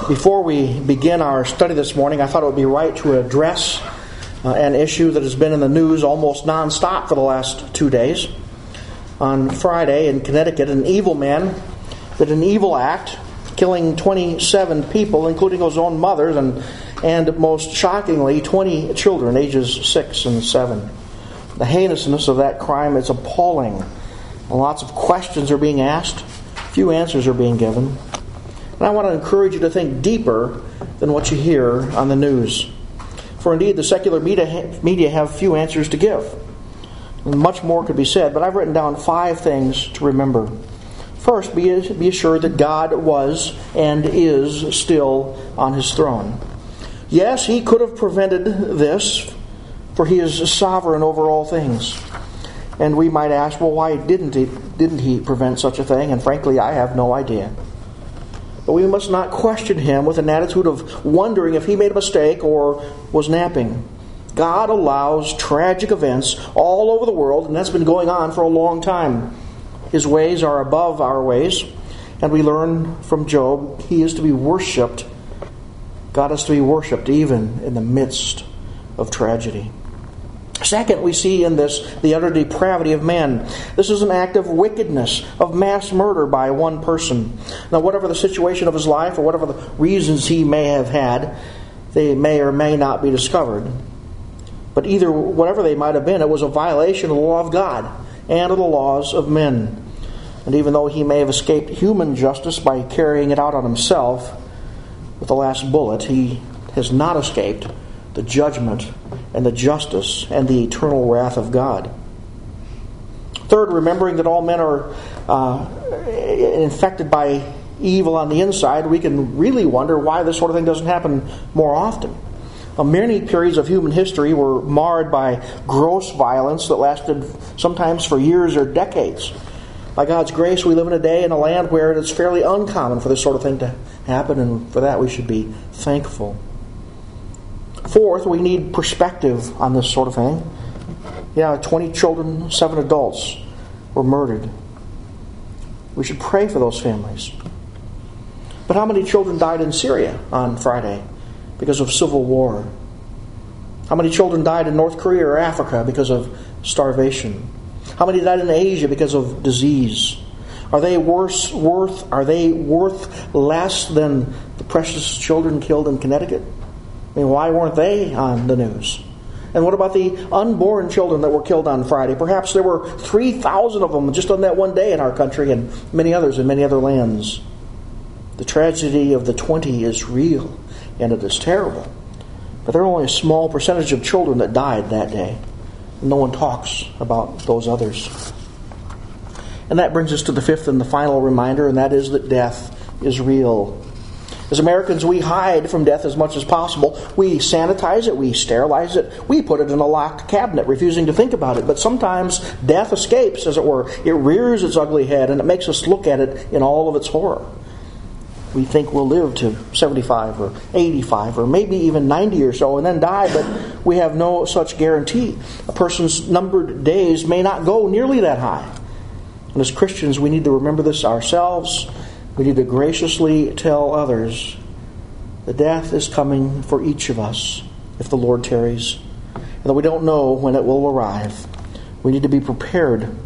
Before we begin our study this morning, I thought it would be right to address an issue that has been in the news almost nonstop for the last 2 days. On Friday in Connecticut, an evil man did an evil act, killing 27 people, including his own mother, and most shockingly, 20 children, ages 6 and 7. The heinousness of that crime is appalling. Lots of questions are being asked. Few answers are being given. And I want to encourage you to think deeper than what you hear on the news. For indeed, the secular media have few answers to give. And much more could be said, but I've written down 5 things to remember. First, be assured that God was and is still on His throne. Yes, He could have prevented this, for He is sovereign over all things. And we might ask, well, why didn't He prevent such a thing? And frankly, I have no idea. But we must not question Him with an attitude of wondering if He made a mistake or was napping. God allows tragic events all over the world, and that's been going on for a long time. His ways are above our ways, and we learn from Job, He is to be worshipped. God is to be worshipped even in the midst of tragedy. Second, we see in this the utter depravity of man. This is an act of wickedness, of mass murder by one person. Now, whatever the situation of his life or whatever the reasons he may have had, they may or may not be discovered. But either whatever they might have been, it was a violation of the law of God and of the laws of men. And even though he may have escaped human justice by carrying it out on himself with the last bullet, he has not escaped the judgment and the justice and the eternal wrath of God. Third, remembering that all men are infected by evil on the inside, we can really wonder why this sort of thing doesn't happen more often. Many periods of human history were marred by gross violence that lasted sometimes for years or decades. By God's grace, we live in a day in a land where it is fairly uncommon for this sort of thing to happen, and for that we should be thankful. Fourth, we need perspective on this sort of thing. 20 children, 7 adults were murdered. We should pray for those families. But how many children died in Syria on Friday because of civil war? How many children died in North Korea or Africa because of starvation? How many died in Asia because of disease? Are they worth less than the precious children killed in Connecticut? I mean, why weren't they on the news? And what about the unborn children that were killed on Friday? Perhaps there were 3,000 of them just on that one day in our country, and many others in many other lands. The tragedy of the 20 is real, and it is terrible. But there are only a small percentage of children that died that day. No one talks about those others. And that brings us to the fifth and the final reminder, and that is that death is real. As Americans, we hide from death as much as possible. We sanitize it, we sterilize it, we put it in a locked cabinet, refusing to think about it. But sometimes death escapes, as it were. It rears its ugly head, and it makes us look at it in all of its horror. We think we'll live to 75 or 85 or maybe even 90 or so and then die, but we have no such guarantee. A person's numbered days may not go nearly that high. And as Christians, we need to remember this ourselves. We need to graciously tell others that death is coming for each of us if the Lord tarries, and that we don't know when it will arrive. We need to be prepared. And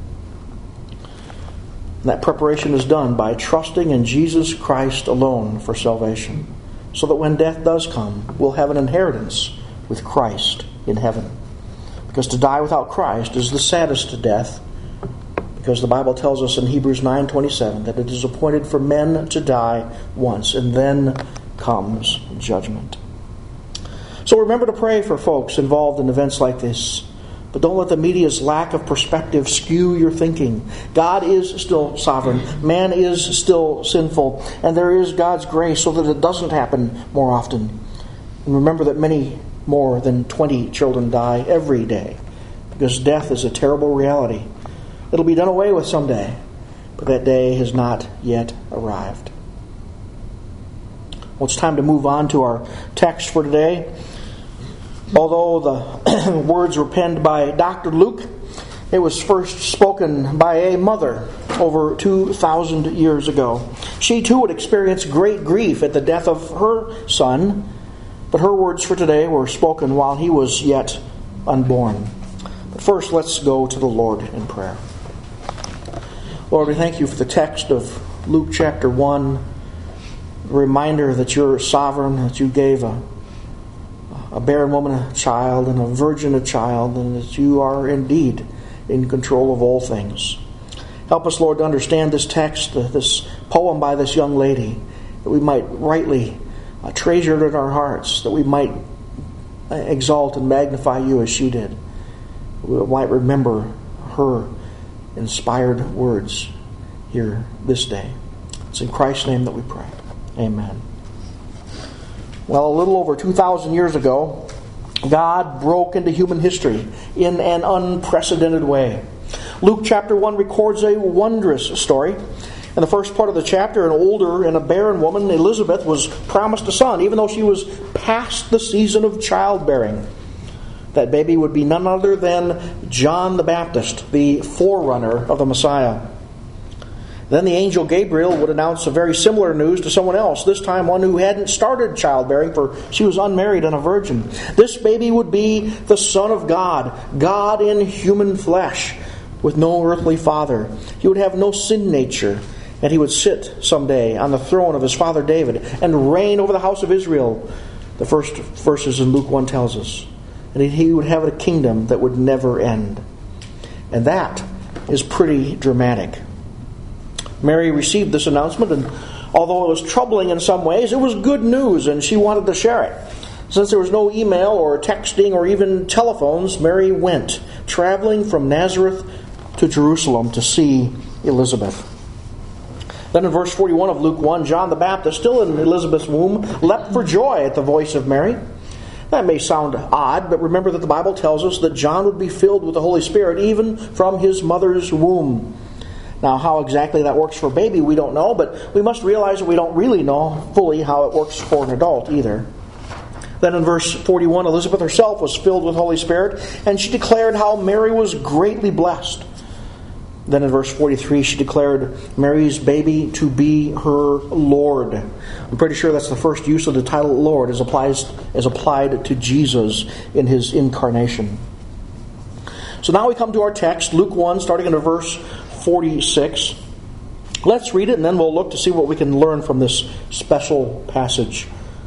that preparation is done by trusting in Jesus Christ alone for salvation, so that when death does come, we'll have an inheritance with Christ in heaven. Because to die without Christ is the saddest death, because the Bible tells us in Hebrews 9:27 that it is appointed for men to die once, and then comes judgment. So remember to pray for folks involved in events like this. But don't let the media's lack of perspective skew your thinking. God is still sovereign. Man is still sinful. And there is God's grace so that it doesn't happen more often. And remember that many more than 20 children die every day, because death is a terrible reality. It'll be done away with someday, but that day has not yet arrived. Well, it's time to move on to our text for today. Although the words were penned by Dr. Luke, it was first spoken by a mother over 2,000 years ago. She too would experience great grief at the death of her son, but her words for today were spoken while he was yet unborn. But first, let's go to the Lord in prayer. Lord, we thank you for the text of Luke chapter 1, a reminder that you're sovereign, that you gave a barren woman a child and a virgin a child, and that you are indeed in control of all things. Help us, Lord, to understand this text, this poem by this young lady, that we might rightly treasure it in our hearts, that we might exalt and magnify you as she did. We might remember her inspired words here this day. It's in Christ's name that we pray. Amen. Well, a little over 2,000 years ago, God broke into human history in an unprecedented way. Luke chapter 1 records a wondrous story. In the first part of the chapter, an older and a barren woman, Elizabeth, was promised a son, even though she was past the season of childbearing. That baby would be none other than John the Baptist, the forerunner of the Messiah. Then the angel Gabriel would announce a very similar news to someone else, this time one who hadn't started childbearing, for she was unmarried and a virgin. This baby would be the Son of God, God in human flesh, with no earthly father. He would have no sin nature, and he would sit someday on the throne of his father David and reign over the house of Israel, the first verses in Luke 1 tells us. And he would have a kingdom that would never end. And that is pretty dramatic. Mary received this announcement, and although it was troubling in some ways, it was good news, and she wanted to share it. Since there was no email or texting or even telephones, Mary went, traveling from Nazareth to Jerusalem to see Elizabeth. Then in verse 41 of Luke 1, John the Baptist, still in Elizabeth's womb, leapt for joy at the voice of Mary. That may sound odd, but remember that the Bible tells us that John would be filled with the Holy Spirit even from his mother's womb. Now, how exactly that works for a baby, we don't know, but we must realize that we don't really know fully how it works for an adult either. Then in verse 41, Elizabeth herself was filled with the Holy Spirit, and she declared how Mary was greatly blessed. Then in verse 43, she declared Mary's baby to be her Lord. I'm pretty sure that's the first use of the title Lord as applied to Jesus in his incarnation. So now we come to our text, Luke 1, starting in verse 46. Let's read it, and then we'll look to see what we can learn from this special passage.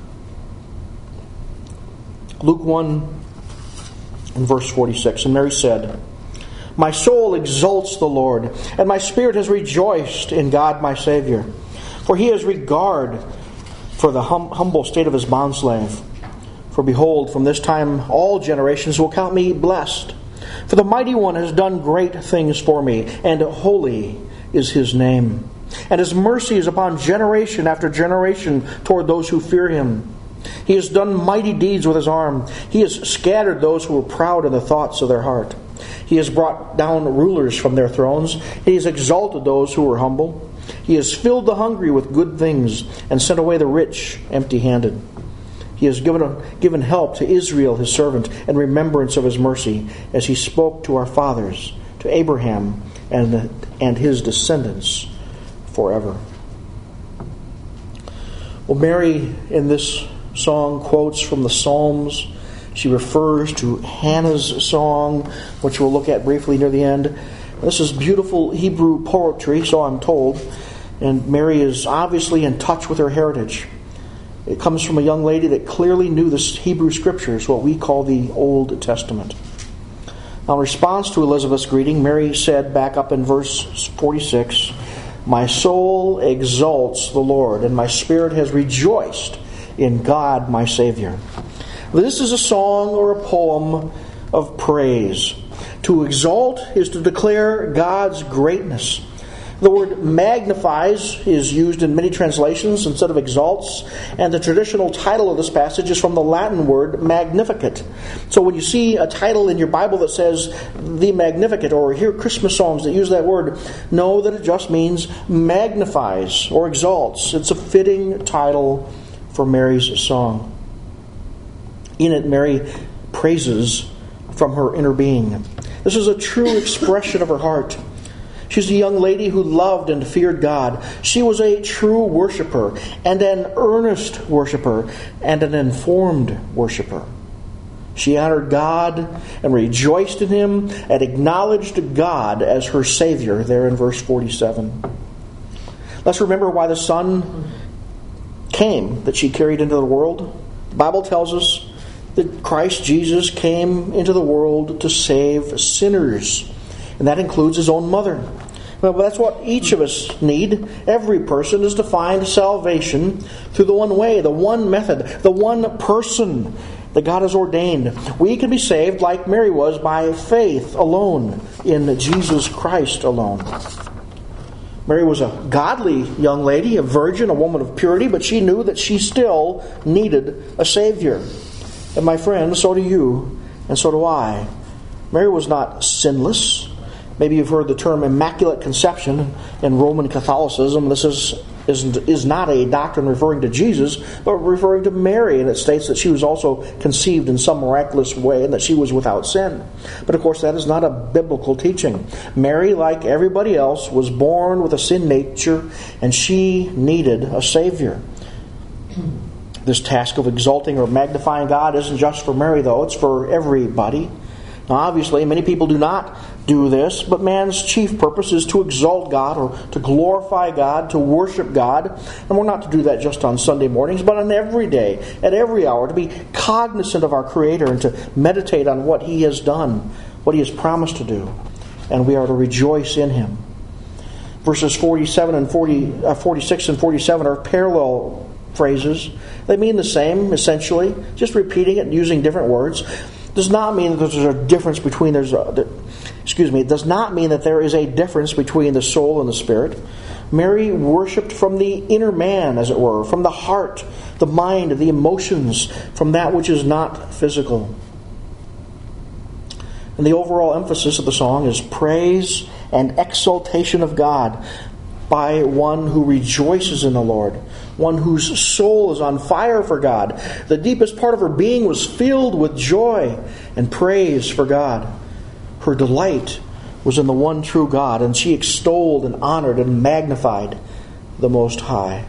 Luke 1 and verse 46. And Mary said, "My soul exalts the Lord, and my spirit has rejoiced in God my Savior. For he has regard for the humble state of his bondslave. For behold, from this time all generations will count me blessed. For the Mighty One has done great things for me, and holy is his name. And his mercy is upon generation after generation toward those who fear him. He has done mighty deeds with his arm. He has scattered those who were proud in the thoughts of their heart. He has brought down rulers from their thrones. He has exalted those who were humble. He has filled the hungry with good things and sent away the rich empty-handed. He has given help to Israel his servant in remembrance of his mercy, as he spoke to our fathers, to Abraham and his descendants forever." Well, Mary in this song quotes from the Psalms. She refers to Hannah's song, which we'll look at briefly near the end. This is beautiful Hebrew poetry, so I'm told, and Mary is obviously in touch with her heritage. It comes from a young lady that clearly knew the Hebrew Scriptures, what we call the Old Testament. Now, in response to Elizabeth's greeting, Mary said, back up in verse 46, "My soul exalts the Lord, and my spirit has rejoiced in God my Savior." This is a song or a poem of praise. To exalt is to declare God's greatness. The word magnifies is used in many translations instead of exalts, and the traditional title of this passage is from the Latin word magnificat. So when you see a title in your Bible that says the Magnificat, or hear Christmas songs that use that word, know that it just means magnifies or exalts. It's a fitting title for Mary's song. In it, Mary praises from her inner being. This is a true expression of her heart. She's a young lady who loved and feared God. She was a true worshiper and an earnest worshiper and an informed worshiper. She honored God and rejoiced in Him and acknowledged God as her Savior there in verse 47. Let's remember why the Son came that she carried into the world. The Bible tells us that Christ Jesus came into the world to save sinners. And that includes His own mother. Well, that's what each of us need. Every person is to find salvation through the one way, the one method, the one person that God has ordained. We can be saved like Mary was by faith alone in Jesus Christ alone. Mary was a godly young lady, a virgin, a woman of purity, but she knew that she still needed a Savior. And my friend, so do you, and so do I. Mary was not sinless. Maybe you've heard the term Immaculate Conception in Roman Catholicism. This is not a doctrine referring to Jesus, but referring to Mary, and it states that she was also conceived in some miraculous way and that she was without sin. But of course that is not a biblical teaching. Mary, like everybody else, was born with a sin nature, and she needed a Savior. This task of exalting or magnifying God isn't just for Mary, though. It's for everybody. Now, obviously, many people do not do this, but man's chief purpose is to exalt God or to glorify God, to worship God. And we're not to do that just on Sunday mornings, but on every day, at every hour, to be cognizant of our Creator and to meditate on what He has done, what He has promised to do. And we are to rejoice in Him. Verses 46 and 47 are parallel phrases. They mean the same, essentially, just repeating it and using different words. Does not mean that there's a difference between it does not mean that there is a difference between the soul and the spirit. Mary worshipped from the inner man, as it were, from the heart, the mind, the emotions, from that which is not physical. And the overall emphasis of the song is praise and exaltation of God by one who rejoices in the Lord, one whose soul is on fire for God. The deepest part of her being was filled with joy and praise for God. Her delight was in the one true God, and she extolled and honored and magnified the Most High.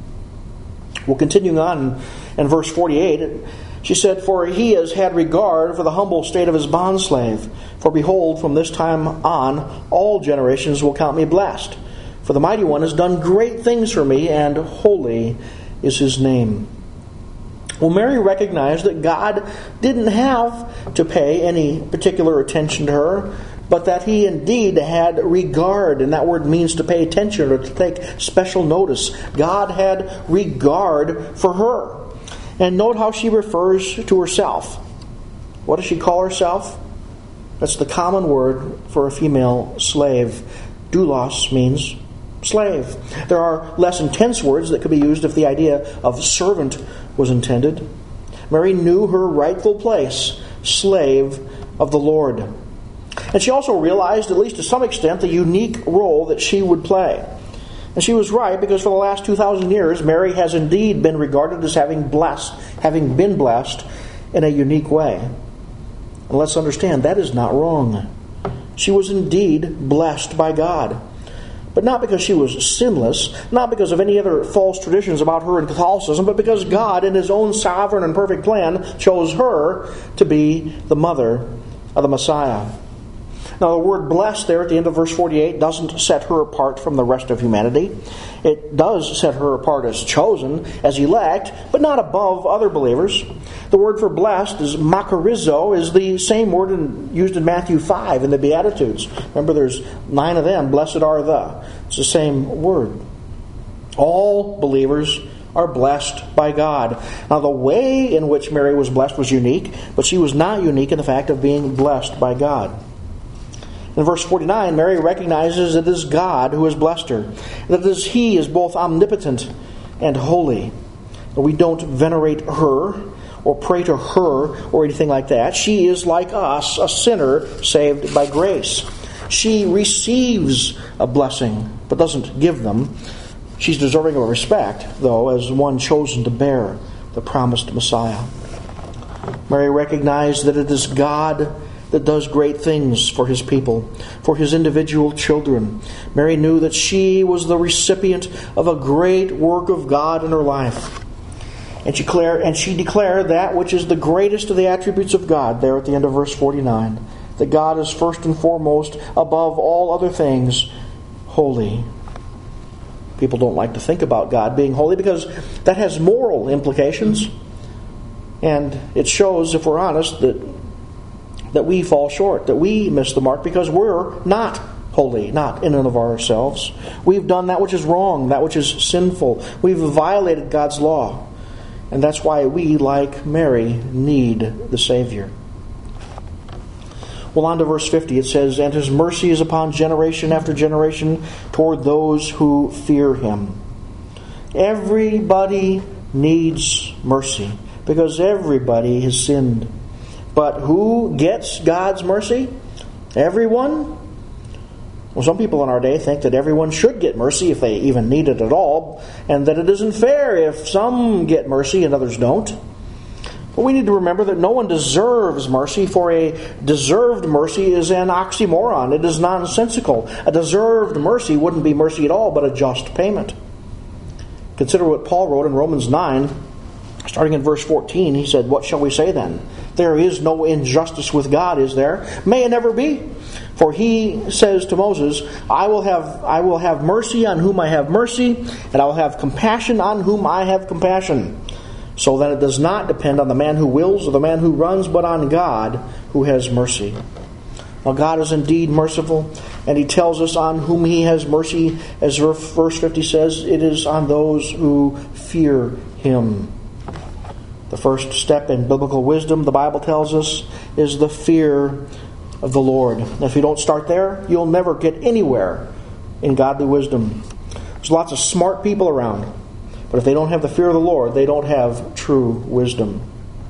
Well, continuing on in verse 48, she said, "For He has had regard for the humble state of His bondslave. For behold, from this time on, all generations will count me blessed. For the Mighty One has done great things for me, and holy is His name." Well, Mary recognized that God didn't have to pay any particular attention to her, but that He indeed had regard, and that word means to pay attention or to take special notice. God had regard for her. And note how she refers to herself. What does she call herself? That's the common word for a female slave. Doulos means slave. There are less intense words that could be used if the idea of servant was intended. Mary knew her rightful place, slave of the Lord. And she also realized, at least to some extent, the unique role that she would play. And she was right, because for the last 2,000 years, Mary has indeed been regarded as having been blessed in a unique way. And let's understand, that is not wrong. She was indeed blessed by God. But not because she was sinless, not because of any other false traditions about her in Catholicism, but because God, in His own sovereign and perfect plan, chose her to be the mother of the Messiah. Now, the word blessed there at the end of verse 48 doesn't set her apart from the rest of humanity. It does set her apart as chosen, as elect, but not above other believers. The word for blessed is makarizo, is the same word used in Matthew 5 in the Beatitudes. Remember, there's 9 of them. Blessed are the. It's the same word. All believers are blessed by God. Now, the way in which Mary was blessed was unique, but she was not unique in the fact of being blessed by God. In verse 49, Mary recognizes it is God who has blessed her. That He is both omnipotent and holy. We don't venerate her or pray to her or anything like that. She is like us, a sinner saved by grace. She receives a blessing, but doesn't give them. She's deserving of respect, though, as one chosen to bear the promised Messiah. Mary recognized that it is God that does great things for His people, for His individual children. Mary knew that she was the recipient of a great work of God in her life. And she declared that which is the greatest of the attributes of God there at the end of verse 49. That God is first and foremost, above all other things, holy. People don't like to think about God being holy because that has moral implications. And it shows, if we're honest, that we fall short, that we miss the mark because we're not holy, not in and of ourselves. We've done that which is wrong, that which is sinful. We've violated God's law. And that's why we, like Mary, need the Savior. Well, on to verse 50, it says, "And His mercy is upon generation after generation toward those who fear Him." Everybody needs mercy because everybody has sinned. But who gets God's mercy? Everyone? Well, some people in our day think that everyone should get mercy if they even need it at all, and that it isn't fair if some get mercy and others don't. But we need to remember that no one deserves mercy, for a deserved mercy is an oxymoron. It is nonsensical. A deserved mercy wouldn't be mercy at all, but a just payment. Consider what Paul wrote in Romans 9, starting in verse 14. He said, "What shall we say then? There is no injustice with God, is there? May it never be. For He says to Moses, I will have mercy on whom I have mercy, and I will have compassion on whom I have compassion. So then it does not depend on the man who wills or the man who runs, but on God who has mercy." Now God is indeed merciful, and He tells us on whom He has mercy. As verse 50 says, it is on those who fear Him. The first step in biblical wisdom, the Bible tells us, is the fear of the Lord. And if you don't start there, you'll never get anywhere in godly wisdom. There's lots of smart people around, but if they don't have the fear of the Lord, they don't have true wisdom.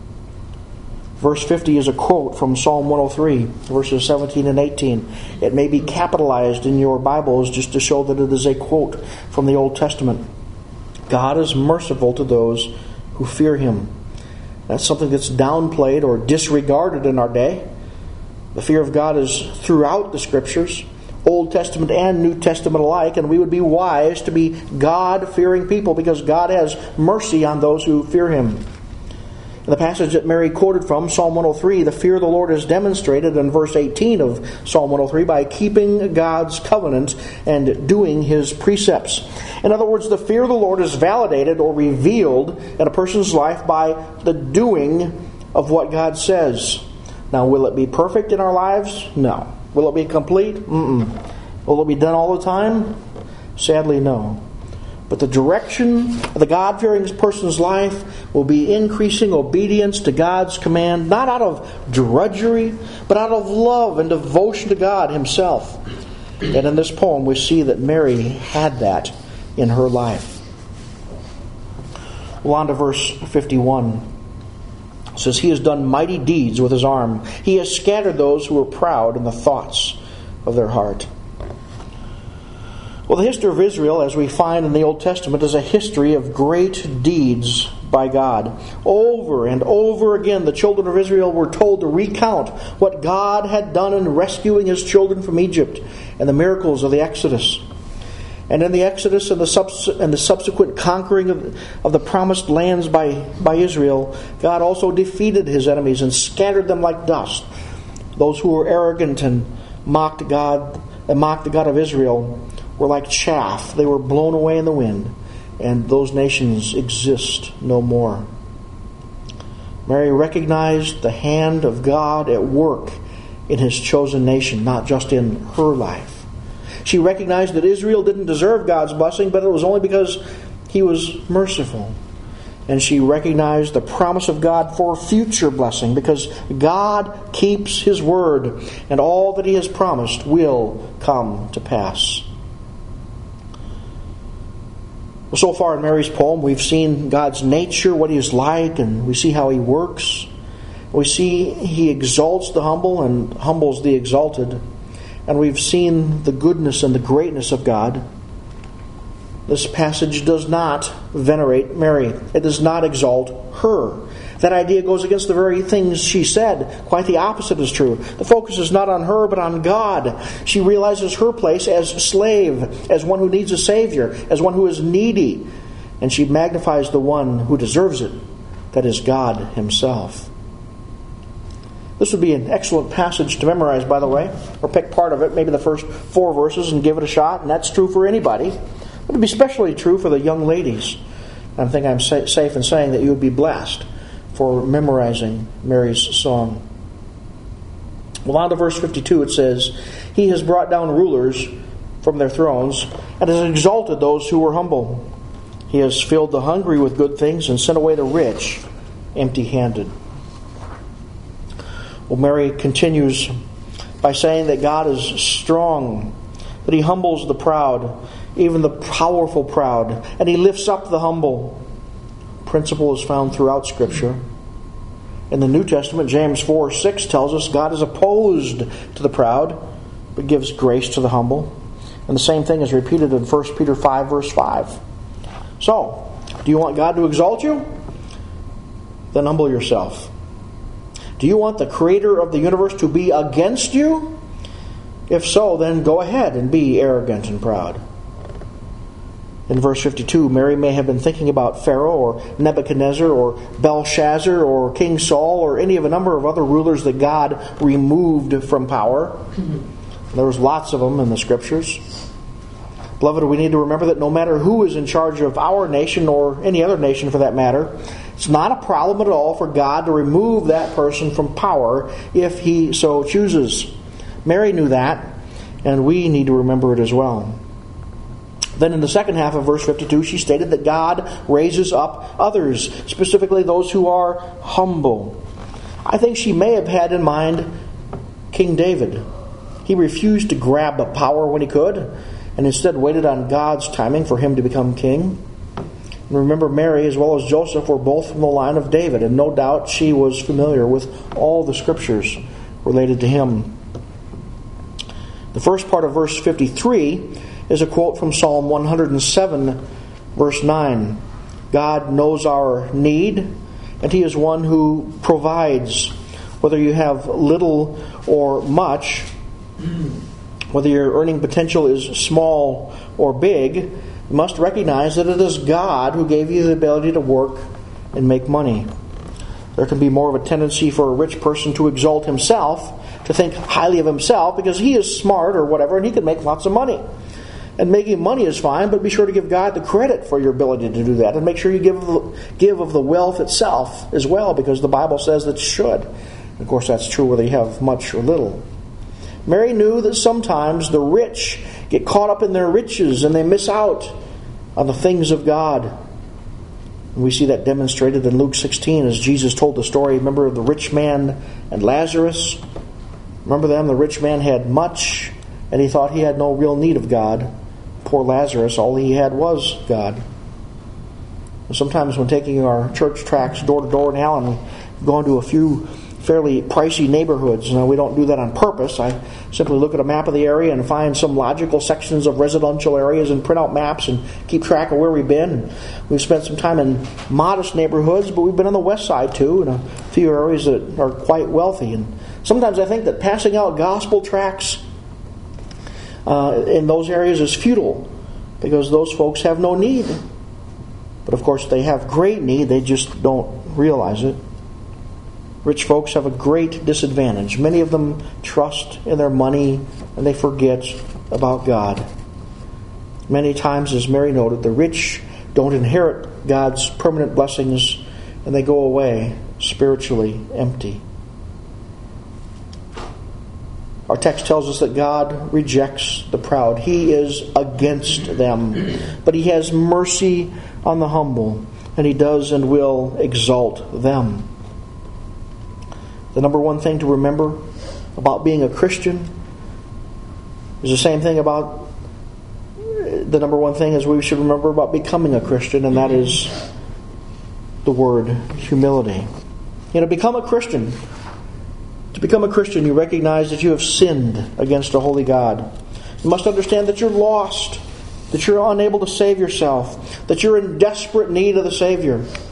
Verse 50 is a quote from Psalm 103, verses 17 and 18. It may be capitalized in your Bibles just to show that it is a quote from the Old Testament. God is merciful to those who fear Him. That's something that's downplayed or disregarded in our day. The fear of God is throughout the Scriptures, Old Testament and New Testament alike, and we would be wise to be God-fearing people because God has mercy on those who fear Him. In the passage that Mary quoted from, Psalm 103, the fear of the Lord is demonstrated in verse 18 of Psalm 103 by keeping God's covenant and doing His precepts. In other words, the fear of the Lord is validated or revealed in a person's life by the doing of what God says. Now, will it be perfect in our lives? No. Will it be complete? Mm-mm. Will it be done all the time? Sadly, no. But the direction of the God-fearing person's life will be increasing obedience to God's command, not out of drudgery, but out of love and devotion to God Himself. And in this poem, we see that Mary had that in her life. Well, on to verse 51. It says, He has done mighty deeds with His arm. He has scattered those who are proud in the thoughts of their heart. Well, the history of Israel, as we find in the Old Testament, is a history of great deeds by God. Over and over again, the children of Israel were told to recount what God had done in rescuing His children from Egypt and the miracles of the Exodus. And in the Exodus and the subsequent conquering of the promised lands by Israel, God also defeated His enemies and scattered them like dust. Those who were arrogant and mocked the God of Israel were like chaff. They were blown away in the wind, and those nations exist no more. Mary recognized the hand of God at work in His chosen nation, not just in her life. She recognized that Israel didn't deserve God's blessing, but it was only because He was merciful. And she recognized the promise of God for future blessing, because God keeps His word, and all that He has promised will come to pass. So far in Mary's poem, we've seen God's nature, what He is like, and we see how He works. We see He exalts the humble and humbles the exalted. And we've seen the goodness and the greatness of God. This passage does not venerate Mary. It does not exalt her. That idea goes against the very things she said. Quite the opposite is true. The focus is not on her, but on God. She realizes her place as slave, as one who needs a Savior, as one who is needy. And she magnifies the one who deserves it, that is God Himself. This would be an excellent passage to memorize, by the way, or pick part of it, maybe the first 4 verses, and give it a shot, and that's true for anybody. But it would be especially true for the young ladies. I think I'm safe in saying that you would be blessed for memorizing Mary's song. Well, on to verse 52, it says, He has brought down rulers from their thrones, and has exalted those who were humble. He has filled the hungry with good things, and sent away the rich empty-handed. Well, Mary continues by saying that God is strong, that He humbles the proud, even the powerful proud, and He lifts up the humble. Principle is found throughout Scripture. In the New Testament, James 4:6 tells us God is opposed to the proud, but gives grace to the humble. And the same thing is repeated in 1 Peter 5, verse 5. So, do you want God to exalt you? Then humble yourself. Do you want the Creator of the universe to be against you? If so, then go ahead and be arrogant and proud. In verse 52, Mary may have been thinking about Pharaoh or Nebuchadnezzar or Belshazzar or King Saul or any of a number of other rulers that God removed from power. There was lots of them in the Scriptures. Beloved, we need to remember that no matter who is in charge of our nation or any other nation for that matter, it's not a problem at all for God to remove that person from power if He so chooses. Mary knew that, and we need to remember it as well. Then in the second half of verse 52, she stated that God raises up others, specifically those who are humble. I think she may have had in mind King David. He refused to grab the power when he could, and instead waited on God's timing for him to become king. And remember, Mary as well as Joseph were both from the line of David, and no doubt she was familiar with all the Scriptures related to him. The first part of verse 53 is a quote from Psalm 107, verse 9. God knows our need, and He is one who provides. Whether you have little or much, whether your earning potential is small or big, you must recognize that it is God who gave you the ability to work and make money. There can be more of a tendency for a rich person to exalt himself, to think highly of himself because he is smart or whatever, and he can make lots of money. And making money is fine, but be sure to give God the credit for your ability to do that. And make sure you give of the wealth itself as well, because the Bible says that you should. And of course, that's true whether you have much or little. Mary knew that sometimes the rich get caught up in their riches and they miss out on the things of God. And we see that demonstrated in Luke 16 as Jesus told the story, remember, of the rich man and Lazarus. Remember them? The rich man had much and he thought he had no real need of God. Poor Lazarus, all he had was God. And sometimes when taking our church tracts door to door in Allen, we go into a few fairly pricey neighborhoods. Now, we don't do that on purpose. I simply look at a map of the area and find some logical sections of residential areas and print out maps and keep track of where we've been. And we've spent some time in modest neighborhoods, but we've been on the west side too, in a few areas that are quite wealthy. And sometimes I think that passing out gospel tracts in those areas is futile, because those folks have no need. But of course they have great need, they just don't realize it. Rich folks have a great disadvantage. Many of them trust in their money and they forget about God. Many times, as Mary noted, the rich don't inherit God's permanent blessings and they go away spiritually empty. Our text tells us that God rejects the proud. He is against them. But He has mercy on the humble, and He does and will exalt them. The number one thing to remember about being a Christian is the same thing about the number one thing as we should remember about becoming a Christian, and that is the word humility. To become a Christian, you recognize that you have sinned against a holy God. You must understand that you're lost, that you're unable to save yourself, that you're in desperate need of the Savior.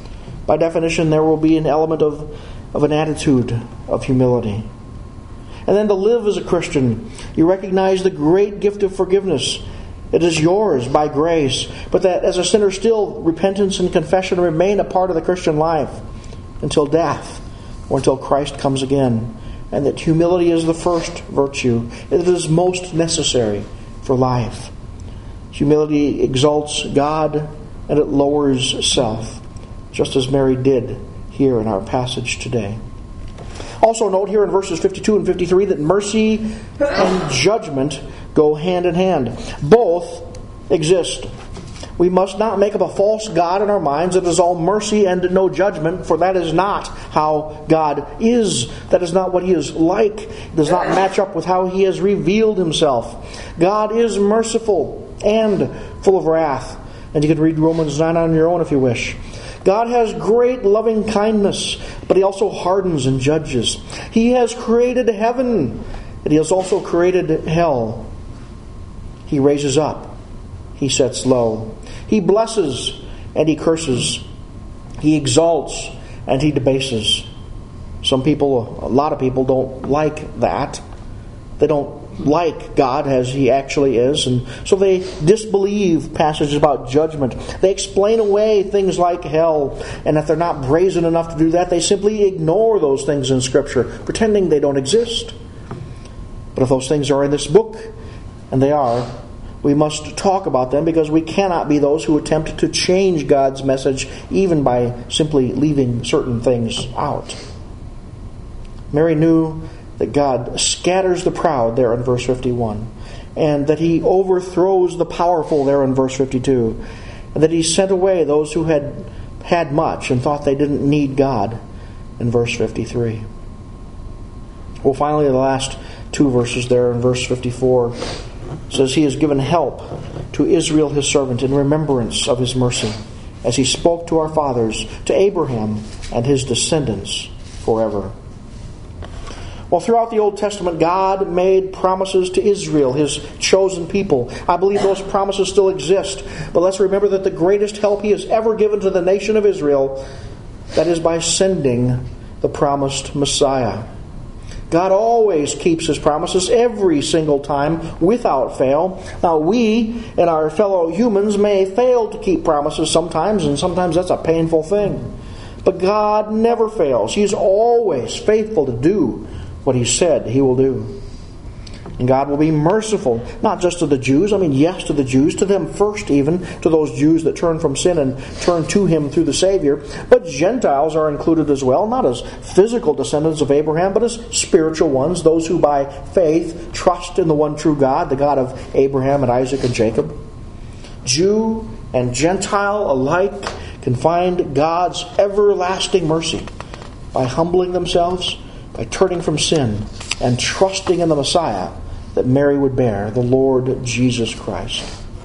By definition, there will be an element of an attitude of humility. And then to live as a Christian, you recognize the great gift of forgiveness. It is yours by grace, but that as a sinner still, repentance and confession remain a part of the Christian life until death or until Christ comes again. And that humility is the first virtue. It is most necessary for life. Humility exalts God and it lowers self, just as Mary did here in our passage today. Also note here in verses 52 and 53 that mercy and judgment go hand in hand. Both exist. We must not make up a false God in our minds that is all mercy and no judgment, for that is not how God is. That is not what He is like. It does not match up with how He has revealed Himself. God is merciful and full of wrath. And you can read Romans 9 on your own if you wish. God has great loving kindness, but He also hardens and judges. He has created heaven, and He has also created hell. He raises up. He sets low. He blesses and He curses. He exalts and He debases. A lot of people don't like that. They don't like God as He actually is, and so they disbelieve passages about judgment. They explain away things like hell, and if they're not brazen enough to do that, they simply ignore those things in Scripture, pretending they don't exist. But if those things are in this book, and they are, we must talk about them, because we cannot be those who attempt to change God's message even by simply leaving certain things out. Mary knew that God scatters the proud there in verse 51, and that He overthrows the powerful there in verse 52, and that He sent away those who had much and thought they didn't need God in verse 53. Well, finally, the last two verses there in verse 54 says, He has given help to Israel His servant in remembrance of His mercy, as He spoke to our fathers, to Abraham and his descendants forever. Well, throughout the Old Testament, God made promises to Israel, His chosen people. I believe those promises still exist. But let's remember that the greatest help He has ever given to the nation of Israel, that is by sending the promised Messiah. God always keeps His promises every single time without fail. Now, we and our fellow humans may fail to keep promises sometimes, and sometimes that's a painful thing. But God never fails. He is always faithful to do what He said He will do. And God will be merciful, not just to the Jews, yes, to the Jews, to them first even, to those Jews that turn from sin and turn to Him through the Savior. But Gentiles are included as well, not as physical descendants of Abraham, but as spiritual ones, those who by faith trust in the one true God, the God of Abraham and Isaac and Jacob. Jew and Gentile alike can find God's everlasting mercy by humbling themselves, by turning from sin and trusting in the Messiah that Mary would bear, the Lord Jesus Christ.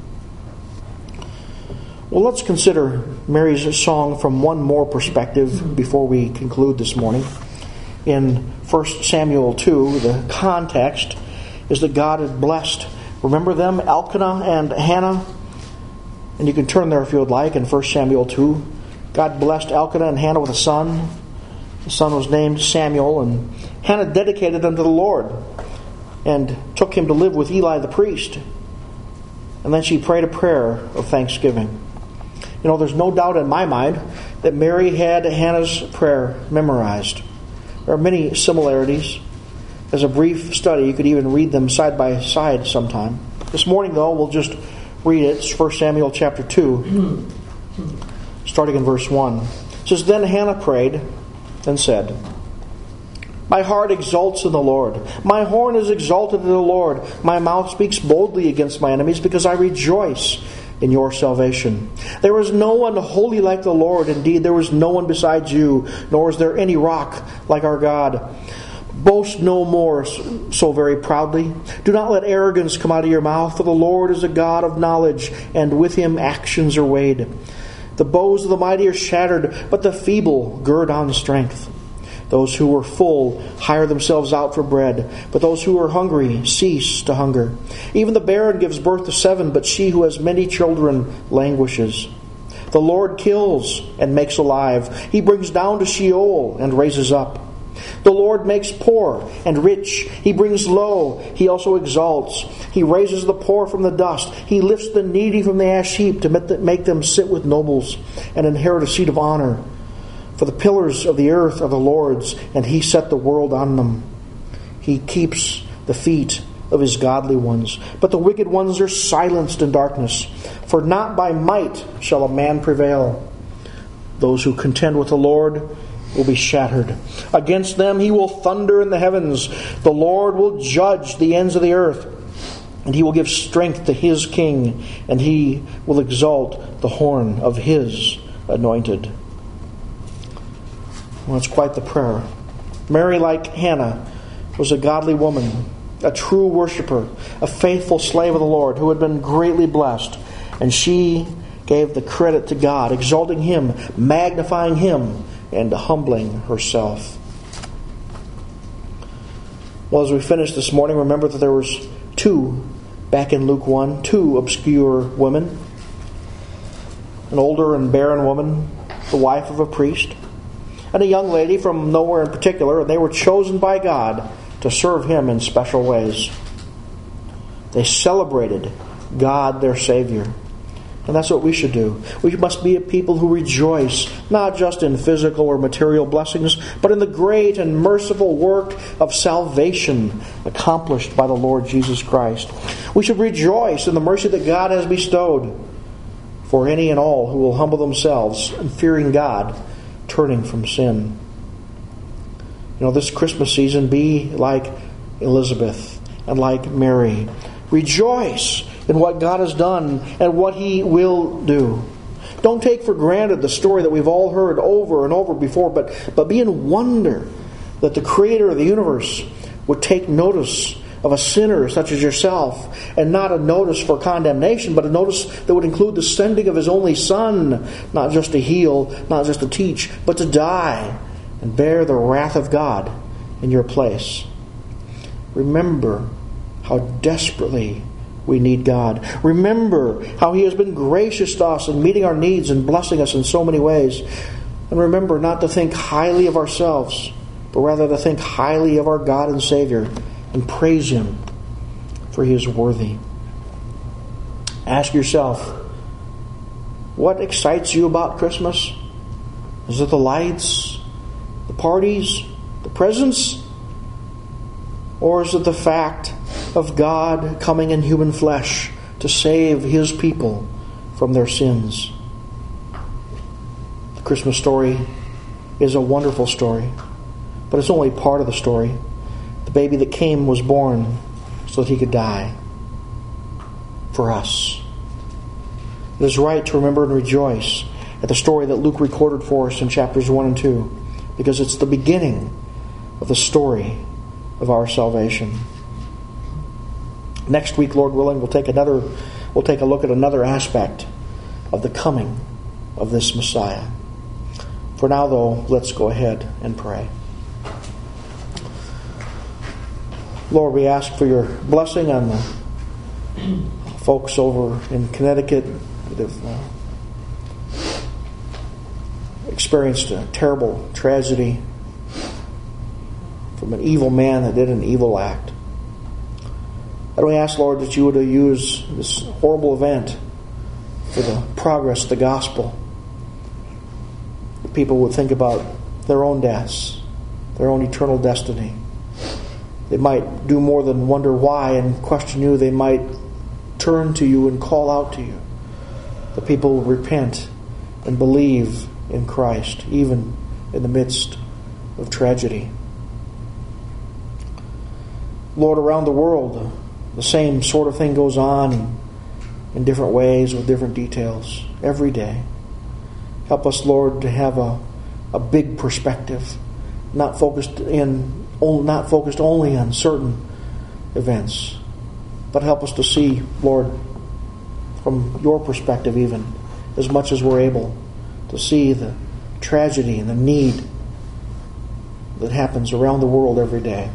Well, let's consider Mary's song from one more perspective before we conclude this morning. In 1 Samuel 2, the context is that God had blessed, remember them, Elkanah and Hannah? And you can turn there if you would like in 1 Samuel 2. God blessed Elkanah and Hannah with a son. The son was named Samuel, and Hannah dedicated him to the Lord and took him to live with Eli the priest. And then she prayed a prayer of thanksgiving. There's no doubt in my mind that Mary had Hannah's prayer memorized. There are many similarities. As a brief study, you could even read them side by side sometime. This morning, though, we'll just read it. It's 1 Samuel chapter 2, starting in verse 1. It says, Then Hannah prayed and said, My heart exults in the Lord. My horn is exalted in the Lord. My mouth speaks boldly against my enemies, because I rejoice in your salvation. There is no one holy like the Lord. Indeed, there is no one besides you, nor is there any rock like our God. Boast no more so very proudly. Do not let arrogance come out of your mouth, for the Lord is a God of knowledge, and with Him actions are weighed. The bows of the mighty are shattered, but the feeble gird on strength. Those who were full hire themselves out for bread, but those who are hungry cease to hunger. Even the barren gives birth to 7, but she who has many children languishes. The Lord kills and makes alive. He brings down to Sheol and raises up. The Lord makes poor and rich. He brings low. He also exalts. He raises the poor from the dust. He lifts the needy from the ash heap to make them sit with nobles and inherit a seat of honor. For the pillars of the earth are the Lord's, and He set the world on them. He keeps the feet of His godly ones. But the wicked ones are silenced in darkness. For not by might shall a man prevail. Those who contend with the Lord will be shattered. Against them He will thunder in the heavens. The Lord will judge the ends of the earth. And He will give strength to His king, and He will exalt the horn of His anointed. Well, it's quite the prayer. Mary, like Hannah, was a godly woman, a true worshiper, a faithful slave of the Lord who had been greatly blessed. And she gave the credit to God, exalting Him, magnifying Him, and humbling herself. Well, as we finish this morning, remember that there was back in Luke 1, two obscure women. An older and barren woman, the wife of a priest, and a young lady from nowhere in particular, and they were chosen by God to serve Him in special ways. They celebrated God, their Savior. And that's what we should do. We must be a people who rejoice, not just in physical or material blessings, but in the great and merciful work of salvation accomplished by the Lord Jesus Christ. We should rejoice in the mercy that God has bestowed for any and all who will humble themselves and fearing God, turning from sin. This Christmas season, be like Elizabeth and like Mary. Rejoice in what God has done and what He will do. Don't take for granted the story that we've all heard over and over before, but be in wonder that the Creator of the universe would take notice of a sinner such as yourself, and not a notice for condemnation, but a notice that would include the sending of His only Son, not just to heal, not just to teach, but to die and bear the wrath of God in your place. Remember how desperately we need God. Remember how He has been gracious to us in meeting our needs and blessing us in so many ways. And remember not to think highly of ourselves, but rather to think highly of our God and Savior and praise Him, for He is worthy. Ask yourself, what excites you about Christmas? Is it the lights, the parties, the presents? Or is it the fact of God coming in human flesh to save His people from their sins? The Christmas story is a wonderful story, but it's only part of the story. The baby that came was born so that He could die for us. It is right to remember and rejoice at the story that Luke recorded for us in chapters 1 and 2, because it's the beginning of the story of our salvation. Next week, Lord willing, we'll take a look at another aspect of the coming of this Messiah. For now, though, let's go ahead and pray. Lord, we ask for Your blessing on the folks over in Connecticut that have experienced a terrible tragedy from an evil man that did an evil act. And we ask, Lord, that You would use this horrible event for the progress of the gospel. That people would think about their own deaths, their own eternal destiny. They might do more than wonder why and question You. They might turn to You and call out to You. The people will repent and believe in Christ, even in the midst of tragedy. Lord, around the world, the same sort of thing goes on in different ways with different details every day. Help us, Lord, to have a big perspective, not focused only on certain events, but help us to see, Lord, from Your perspective even, as much as we're able, to see the tragedy and the need that happens around the world every day.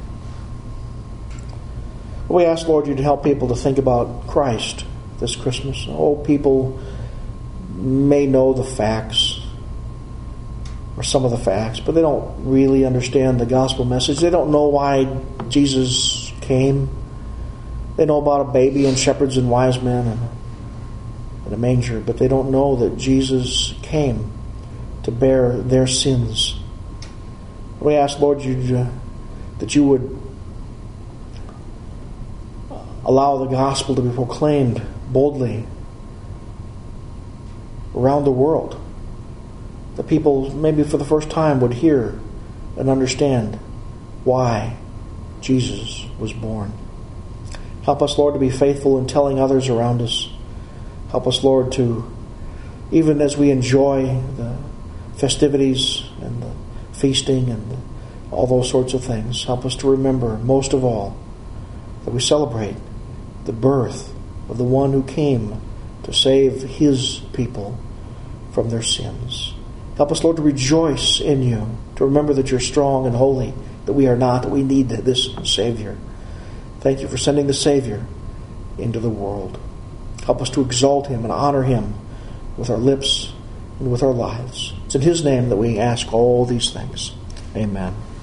We ask, Lord, You to help people to think about Christ this Christmas. Oh, people may know the facts, or some of the facts, but they don't really understand the gospel message. They don't know why Jesus came. They know about a baby and shepherds and wise men and a manger, but they don't know that Jesus came to bear their sins. We ask, Lord, that you would allow the gospel to be proclaimed boldly around the world. The people, maybe for the first time, would hear and understand why Jesus was born. Help us, Lord, to be faithful in telling others around us. Help us, Lord, to, even as we enjoy the festivities and the feasting and all those sorts of things, help us to remember, most of all, that we celebrate the birth of the one who came to save his people from their sins. Help us, Lord, to rejoice in you, to remember that you're strong and holy, that we are not, that we need this Savior. Thank you for sending the Savior into the world. Help us to exalt him and honor him with our lips and with our lives. It's in his name that we ask all these things. Amen.